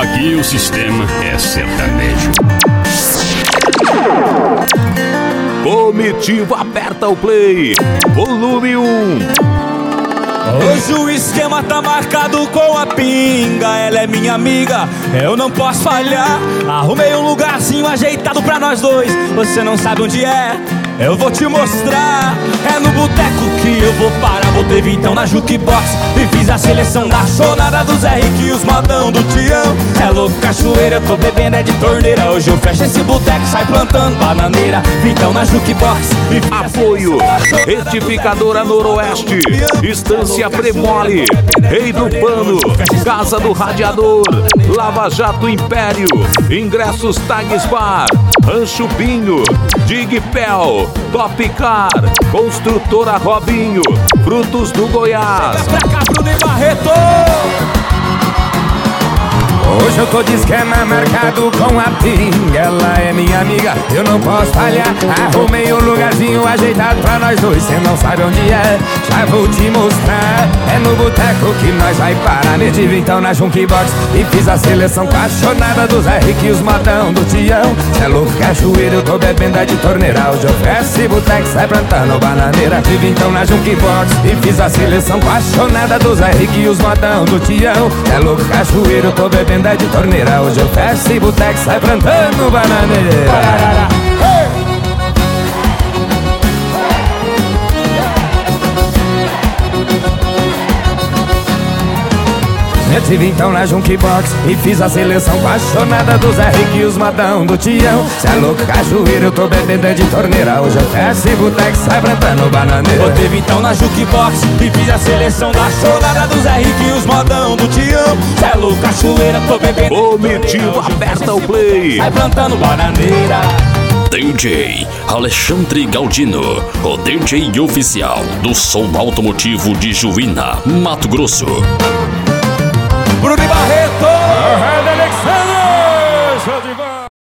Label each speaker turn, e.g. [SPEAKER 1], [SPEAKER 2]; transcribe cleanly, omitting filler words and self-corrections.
[SPEAKER 1] Aqui o sistema é sertanejo.
[SPEAKER 2] Comitiva aperta o play, volume 1.
[SPEAKER 3] Hoje o esquema tá marcado com a pinga. Ela é minha amiga, eu não posso falhar. Arrumei um lugarzinho ajeitado pra nós dois. Você não sabe onde é, eu vou te mostrar. É no boteco que eu vou parar. Botei vintão na jukebox e fiz a seleção da chonada do Zé Rico e os modão do Tião. É louco, cachoeira, eu tô bebendo é de torneira. Hoje eu fecho esse boteco, sai plantando bananeira. Vintão na jukebox e fiz
[SPEAKER 2] Apoio Retificadora Noroeste, Estância Premole, Rei do Pano, Casa do Radiador, Lava Jato Império, Ingressos Tags Bar, Rancho Binho, Digpel, Top Car, Construtora Robinho, Frutos do Goiás.
[SPEAKER 3] pra cá, Bruno e Barreto.
[SPEAKER 4] Hoje eu tô de esquema marcado com a pinga. Ela é minha amiga, eu não posso falhar. Arrumei um lugarzinho ajeitado pra nós dois. Cê não sabe onde é, já vou te mostrar. É no boteco que nós vai parar. Meti vintão na jukebox e fiz a seleção apaixonada do Zé Rico e os modão do Tião. Cê é louco, cachoeira, eu tô bebendo é de torneira. Hoje eu fecho esse boteco, sai plantando bananeira. Meti vintão na jukebox e fiz a seleção apaixonada do Zé Rico e os modão do Tião. Cê é louco, cachoeira, eu tô bebendo é de torneira. Hoje eu fecho esse boteco, sai plantando bananeira. Meti vintão na jukebox e fiz a seleção apaixonada do Zé Rico e os modão do Tião. Cê é louco, cachoeira, eu tô bebendo é de torneira. Hoje eu fecho esse boteco, sai plantando bananeira.
[SPEAKER 3] Botei vintão na jukebox e fiz a seleção da chonada do Zé Rico e os modão do Tião. Cê é louco, cachoeira, tô bebendo
[SPEAKER 2] Comitiva aperta o play,
[SPEAKER 3] sai plantando bananeira.
[SPEAKER 1] DJ Alexandre Galdino, o DJ oficial do som automotivo de Juína, Mato Grosso.